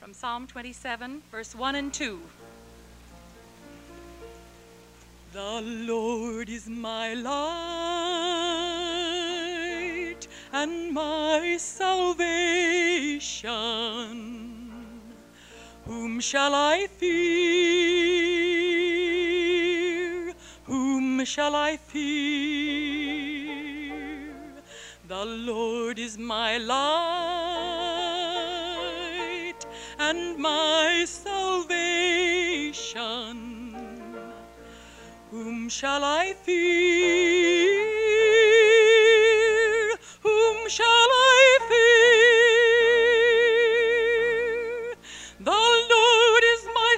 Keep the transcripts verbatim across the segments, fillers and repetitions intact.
from Psalm twenty-seven, verse one and two. The Lord is my light and my salvation. Whom shall I fear? Whom shall I fear? The Lord is my light and my salvation. Whom shall I fear? Whom shall I fear? The Lord is my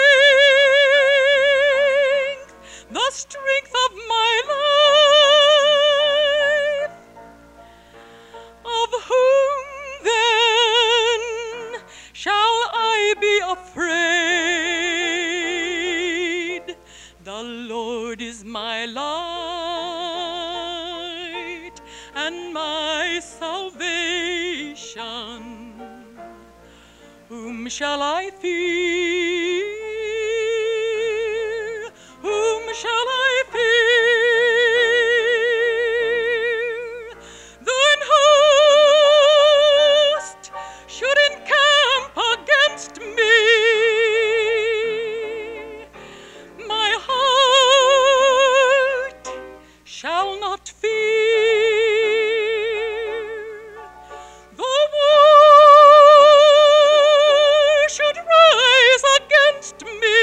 strength, the strength of my life. Of whom then shall I be afraid? The Lord is my light and my salvation. Whom shall I fear? Whom shall I fear? Though an host should encamp against me, my heart shall not fear. Though war should rise against me,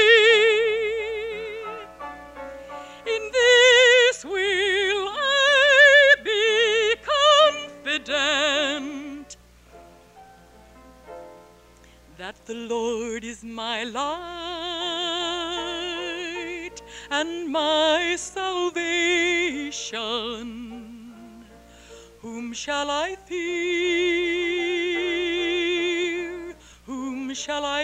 in this will I be confident, that the Lord is my light and my salvation. Whom shall I fear? Whom shall I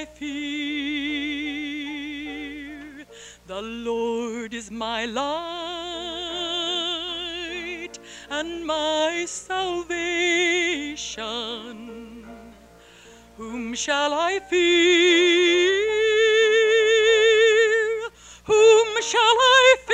fear? The Lord is my light and my salvation. Whom shall I fear? Whom shall I fear?